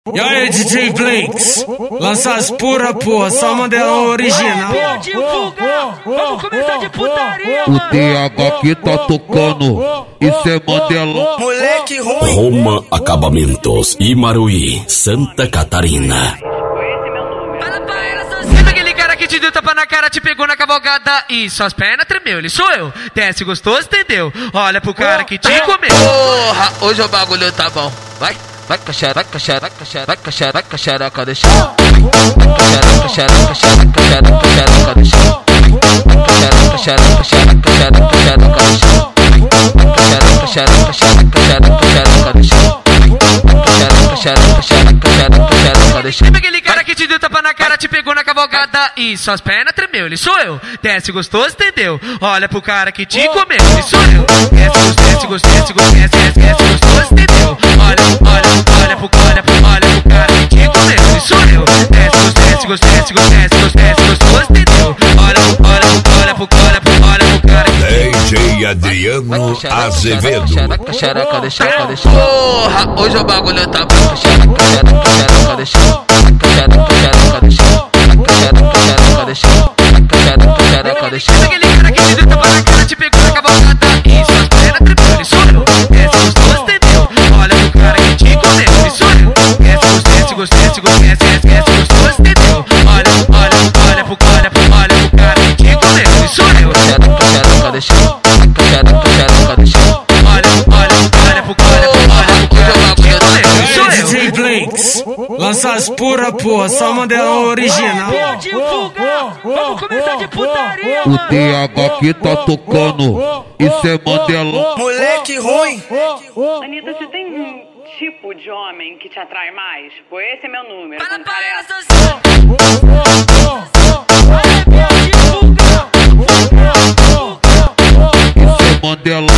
E aí, DJ Blinks, lança as pura, porra, só Mandelão original. Vamos começar de putaria, O TH aqui tá tocando, isso é Mandelão. Moleque ruim. Roma Acabamentos, Imaruí, Santa Catarina. Fala pra ela, Sabe aquele cara que te deu tapa na cara, te pegou na cavalgada e suas pernas tremeu? Ele sou eu, desce gostoso, entendeu? Olha pro cara que te comeu. Porra, hoje o bagulho tá bom. Vai caxereca, deixa. Caxereca, deixa. Lembra aquele cara que te deu tapa na cara, te pegou na cavalgada e suas pernas tremeu? Ele sou eu, desce gostoso, entendeu? Olha pro cara que te comeu. Ele sou eu, desce gostoso, entendeu? Olha pro cara que te comeu. Ele sou eu, desce gostoso, entendeu? Olha pro cara que DJ Adriano Azevedo. Caxereca, deixa. Porra, hoje o bagulho tá bom. Caxereca, deixa. Lembra aquele cara que te deu tapa na cara, te pegou na cavalgada e suas pernas tremeu? Ele sou eu, desce gostoso, entendeu? Olha pro cara que te comeu. Ele sou eu, desce gostoso, entendeu? Olha pro cara que te comeu. Ele sou eu, Caxereca, deixa. Olha pro cara que te comeu. Ele sou eu. DJ Blinks, lança as pura, porra, só Mandelão original. Vamos começar de putaria, O TH aqui tá tocando, isso é Mandelão. Moleque ruim. Anitta, você tem um tipo de homem que te atrai mais? Pô, esse é meu número. Fala com pra cara ela, Isso é Mandelão.